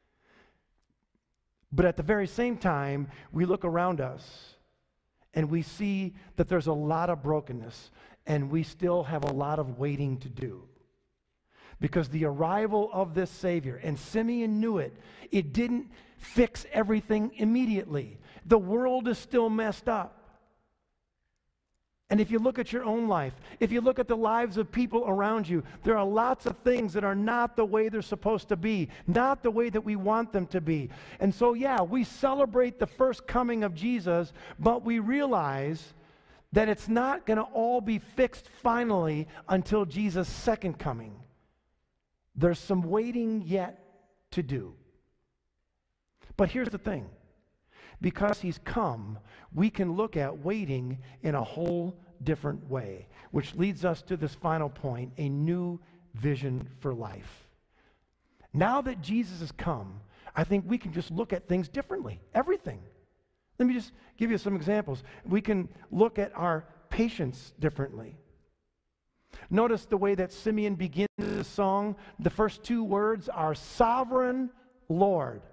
But at the very same time, we look around us and we see that there's a lot of brokenness and we still have a lot of waiting to do. Because the arrival of this Savior, and Simeon knew it, it didn't fix everything immediately. The world is still messed up. And if you look at your own life, if you look at the lives of people around you, there are lots of things that are not the way they're supposed to be, not the way that we want them to be. And so, yeah, we celebrate the first coming of Jesus, but we realize that it's not going to all be fixed finally until Jesus' second coming. There's some waiting yet to do. But here's the thing. Because he's come, we can look at waiting in a whole different way, which leads us to this final point, a new vision for life. Now that Jesus has come, I think we can just look at things differently. Everything. Let me just give you some examples. We can look at our patience differently. Notice the way that Simeon begins the song. The first two words are sovereign Lord.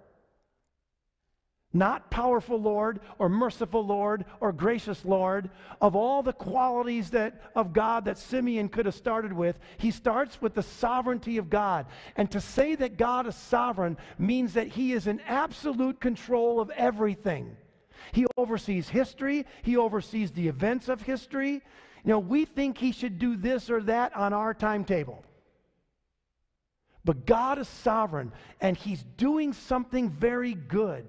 Not powerful Lord or merciful Lord or gracious Lord. Of all the qualities of God that Simeon could have started with, he starts with the sovereignty of God. And to say that God is sovereign means that he is in absolute control of everything. He oversees history. He oversees the events of history. You know, we think he should do this or that on our timetable. But God is sovereign, and he's doing something very good.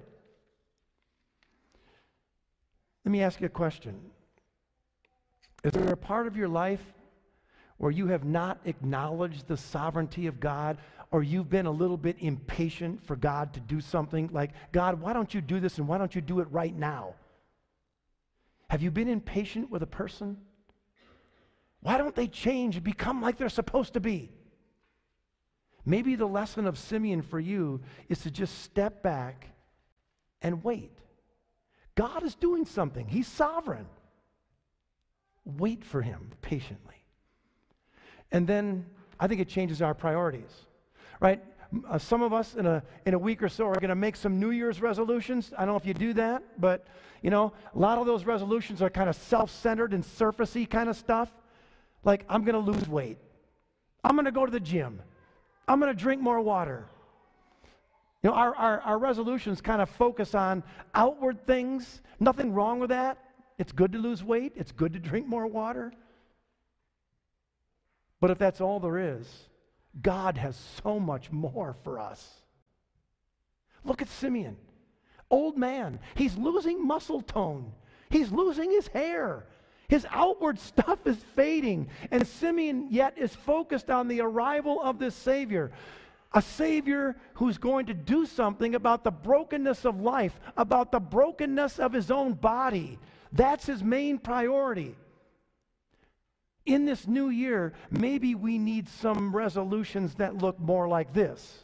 Let me ask you a question. Is there a part of your life where you have not acknowledged the sovereignty of God, or you've been a little bit impatient for God to do something? Like, God, why don't you do this, and why don't you do it right now? Have you been impatient with a person? Why don't they change and become like they're supposed to be? Maybe the lesson of Simeon for you is to just step back and wait. God is doing something. He's sovereign. Wait for him patiently. And then I think it changes our priorities, right? Some of us in a week or so are going to make some New Year's resolutions. I don't know if you do that, but you know, a lot of those resolutions are kind of self-centered and surfacey kind of stuff. Like, I'm going to lose weight. I'm going to go to the gym. I'm going to drink more water. You know, our resolutions kind of focus on outward things. Nothing wrong with that. It's good to lose weight. It's good to drink more water. But if that's all there is, God has so much more for us. Look at Simeon. Old man. He's losing muscle tone. He's losing his hair. His outward stuff is fading. And Simeon yet is focused on the arrival of this Savior. A Savior who's going to do something about the brokenness of life, about the brokenness of his own body. That's his main priority. In this new year, maybe we need some resolutions that look more like this.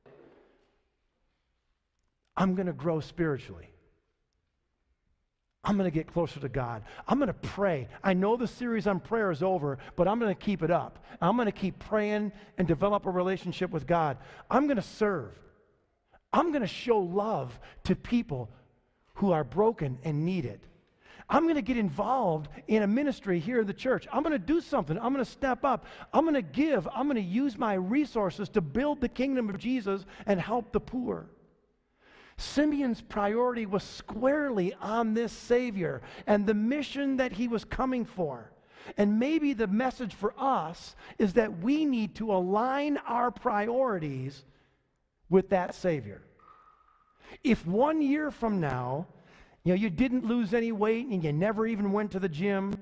I'm going to grow spiritually. I'm going to get closer to God. I'm going to pray. I know the series on prayer is over, but I'm going to keep it up. I'm going to keep praying and develop a relationship with God. I'm going to serve. I'm going to show love to people who are broken and need it. I'm going to get involved in a ministry here in the church. I'm going to do something. I'm going to step up. I'm going to give. I'm going to use my resources to build the kingdom of Jesus and help the poor. Simeon's priority was squarely on this Savior and the mission that he was coming for. And maybe the message for us is that we need to align our priorities with that Savior. If 1 year from now, you didn't lose any weight and you never even went to the gym,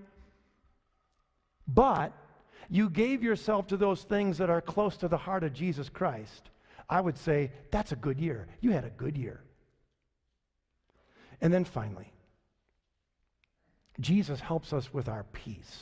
but you gave yourself to those things that are close to the heart of Jesus Christ, I would say that's a good year. You had a good year. And then finally, Jesus helps us with our peace.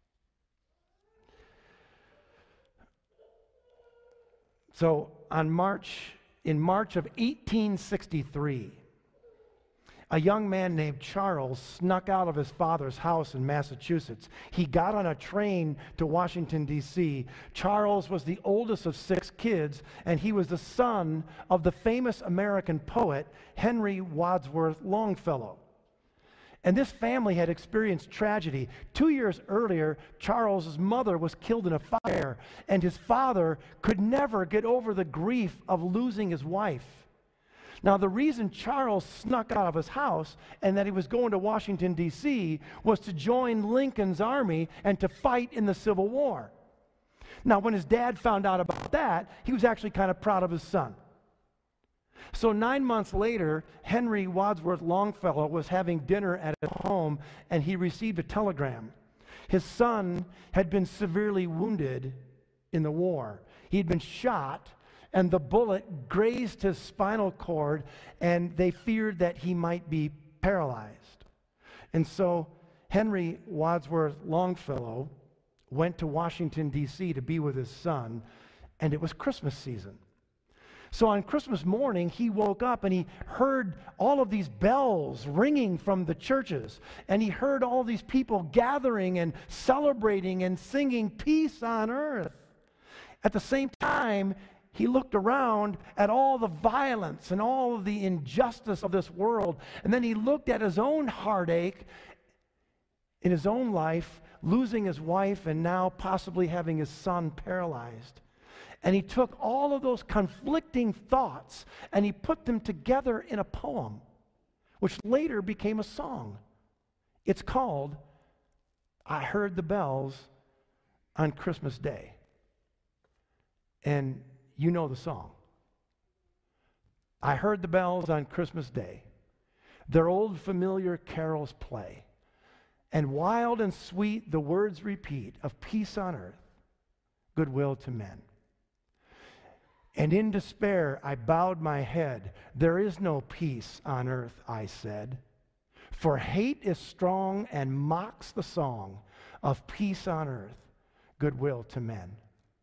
So in March of 1863, a young man named Charles snuck out of his father's house in Massachusetts. He got on a train to Washington, D.C. Charles was the oldest of 6 kids, and he was the son of the famous American poet Henry Wadsworth Longfellow. And this family had experienced tragedy. 2 years earlier, Charles's mother was killed in a fire, and his father could never get over the grief of losing his wife. Now, the reason Charles snuck out of his house and that he was going to Washington, D.C., was to join Lincoln's army and to fight in the Civil War. Now, when his dad found out about that, he was actually kind of proud of his son. So 9 months later, Henry Wadsworth Longfellow was having dinner at his home, and he received a telegram. His son had been severely wounded in the war. He had been shot, and the bullet grazed his spinal cord, and they feared that he might be paralyzed. And so Henry Wadsworth Longfellow went to Washington, D.C. to be with his son, and it was Christmas season. So on Christmas morning, he woke up and he heard all of these bells ringing from the churches. And he heard all these people gathering and celebrating and singing peace on earth. At the same time, he looked around at all the violence and all of the injustice of this world. And then he looked at his own heartache in his own life, losing his wife and now possibly having his son paralyzed. And he took all of those conflicting thoughts and he put them together in a poem, which later became a song. It's called, I Heard the Bells on Christmas Day. And you know the song. I heard the bells on Christmas Day. Their old familiar carols play. And wild and sweet the words repeat of peace on earth, goodwill to men. And in despair I bowed my head. There is no peace on earth, I said. For hate is strong and mocks the song of peace on earth, goodwill to men.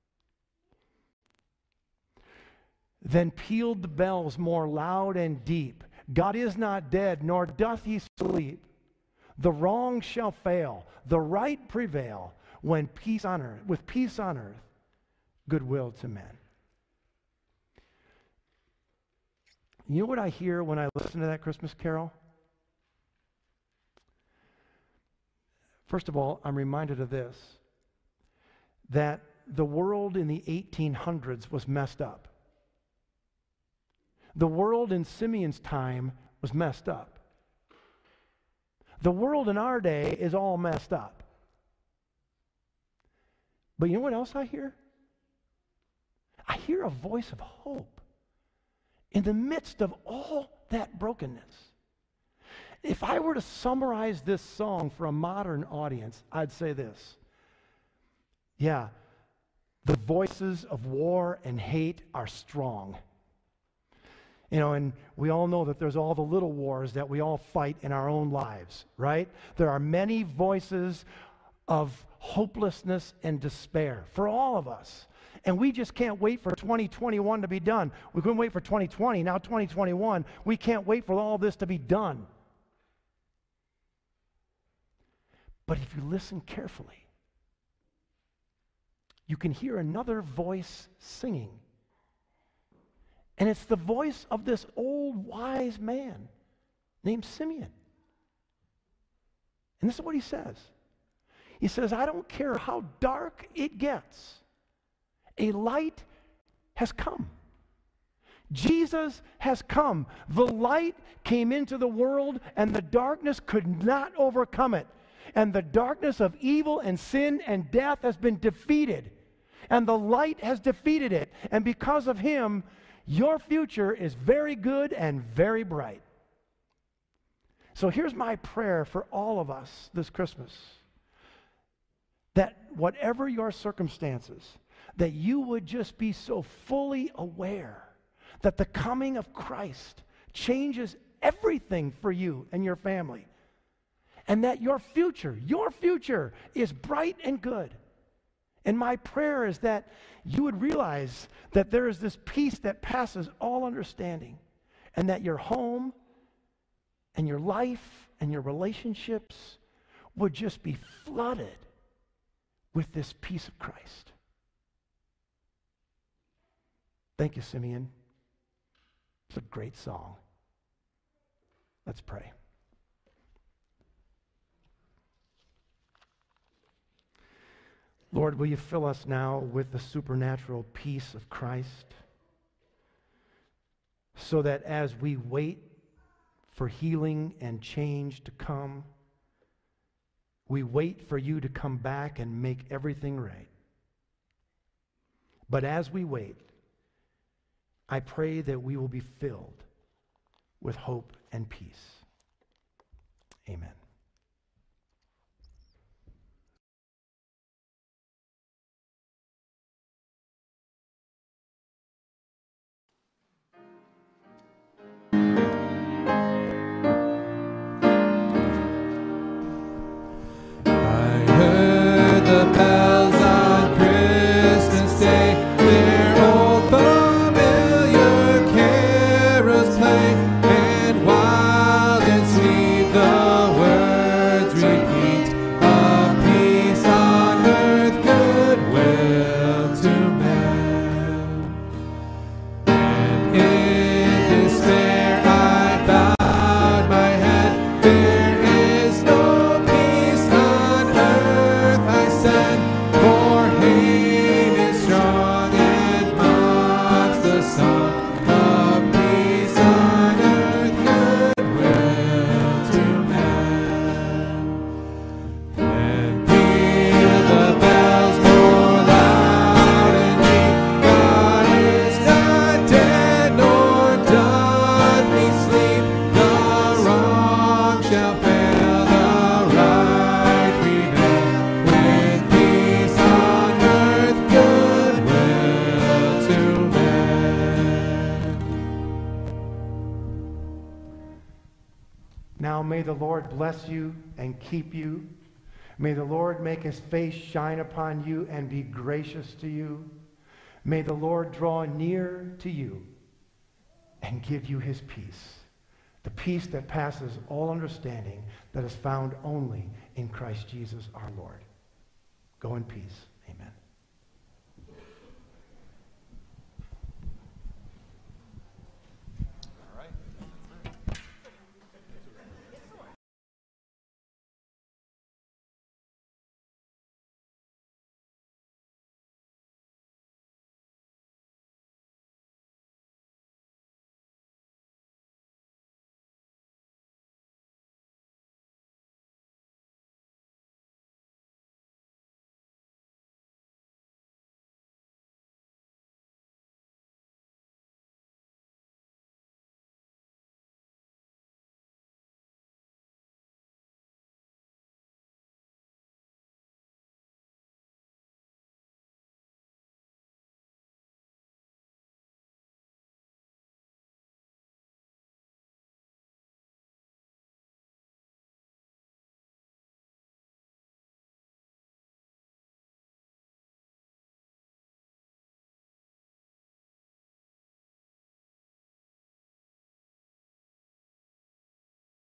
Then pealed the bells more loud and deep. God is not dead, nor doth he sleep. The wrong shall fail, the right prevail, when peace on earth, with peace on earth, goodwill to men. You know what I hear when I listen to that Christmas carol? First of all, I'm reminded of this, that the world in the 1800s was messed up. The world in Simeon's time was messed up. The world in our day is all messed up. But you know what else I hear? I hear a voice of hope in the midst of all that brokenness. If I were to summarize this song for a modern audience, I'd say this. Yeah, the voices of war and hate are strong. You know, and we all know that there's all the little wars that we all fight in our own lives, right? There are many voices of hopelessness and despair for all of us. And we just can't wait for 2021 to be done. We couldn't wait for 2020, now 2021. We can't wait for all this to be done. But if you listen carefully, you can hear another voice singing. And it's the voice of this old wise man named Simeon. And this is what he says. He says, I don't care how dark it gets. A light has come. Jesus has come. The light came into the world and the darkness could not overcome it. And the darkness of evil and sin and death has been defeated. And the light has defeated it. And because of him, your future is very good and very bright. So here's my prayer for all of us this Christmas. That whatever your circumstances, that you would just be so fully aware that the coming of Christ changes everything for you and your family. And that your future is bright and good. And my prayer is that you would realize that there is this peace that passes all understanding, and that your home and your life and your relationships would just be flooded with this peace of Christ. Thank you, Simeon. It's a great song. Let's pray. Lord, will you fill us now with the supernatural peace of Christ, so that as we wait for healing and change to come, we wait for you to come back and make everything right. But as we wait, I pray that we will be filled with hope and peace. Amen. The bells on Christmas Day, they're all familiar the Lord bless you and keep you. May the Lord make his face shine upon you and be gracious to you. May the Lord draw near to you and give you his peace, the peace that passes all understanding, that is found only in Christ Jesus our Lord. Go in peace. Amen.